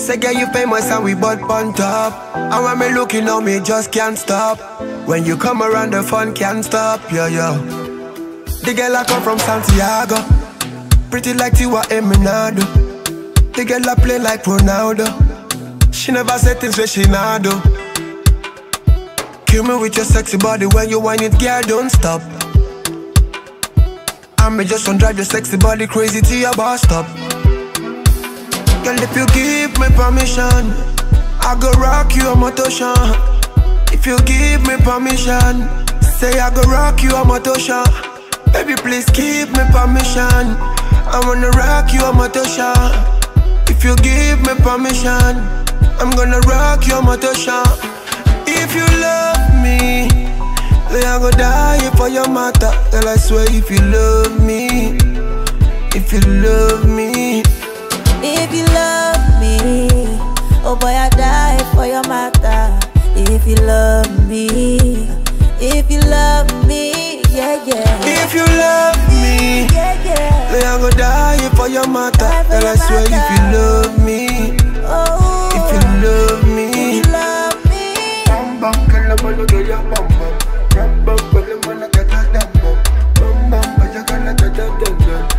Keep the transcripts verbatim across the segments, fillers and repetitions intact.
Say girl you famous and we butt on top. And when me looking on me just can't stop. When you come around the fun can't stop, yeah, yeah. The girl I come from Santiago, pretty like Tiwa Eminado. The girl I play like Ronaldo. She never said things where she not do. Kill me with your sexy body when you whine it, girl, don't stop. I may just want drive your sexy body crazy to your bus stop. Girl, if you give me permission, I go rock you a motion. If you give me permission, say I go rock you a motion. Baby, please give me permission, I wanna rock you a motion. If you give me permission, I'm gonna rock your motion. If you love me, then I go die for your matter. Girl, I swear if you love me, if you love me, if you love me, oh boy I die for your matter. If you love me, if you love me, yeah yeah. If you love me, yeah yeah, then I go die for your matter. Girl, I swear if you love me, oh, if you love me, if you love me. Bam bam, girl, I'm gonna do your bam bam. Bam bam, girl, I'm gonna get that bam bam. Bam bam, you're gonna get that bam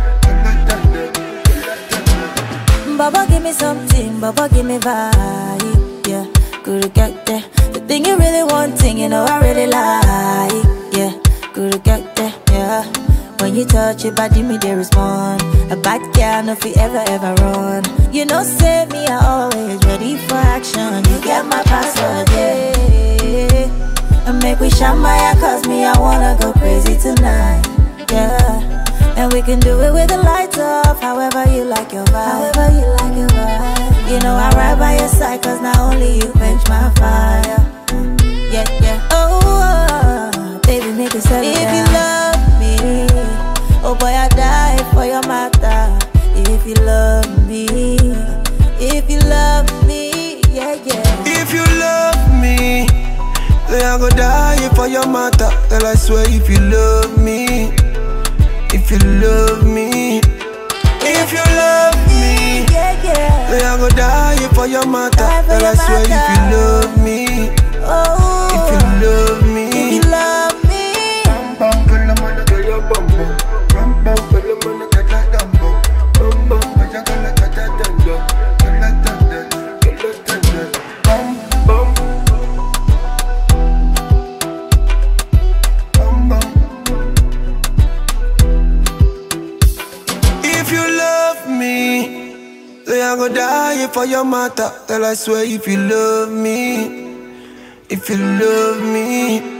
bam. Baba give me something, Baba give me vibe, yeah. Could get there. The thing you really wanting, you know I really like, yeah. Could get there, yeah. When you touch your body, me they respond. A bad girl, no fi ever ever run. You know, say me I always ready for action. You get my password, yeah. And make we shine my cause me I wanna go crazy tonight, yeah. And we can do it with the lights off, however you like your vibe, however you like your vibe. You know I ride by your side, cause not only you quench my fire. Yeah, yeah, oh, oh, baby, make it settle down. If you love me, oh boy, I die for your matter. If you love me, if you love me, yeah, yeah. If you love me, then I go die for your matter. Girl, I swear if you love me, if you love me, if you love me, yeah, yeah, then I go die for your matter. Girl, I swear if you love me, oh, if you love me, if you love me. bam bam, girl, I'm gonna get your bam bam. Bam bam, girl, I'm gonna get that bam bam. Bam bam, you're gonna get that bam bam. Get that bam bam, get that bam bam. Bam bam, bam bam. If you love me, then I go die for your matter. Girl, I swear if you love me, if you love me.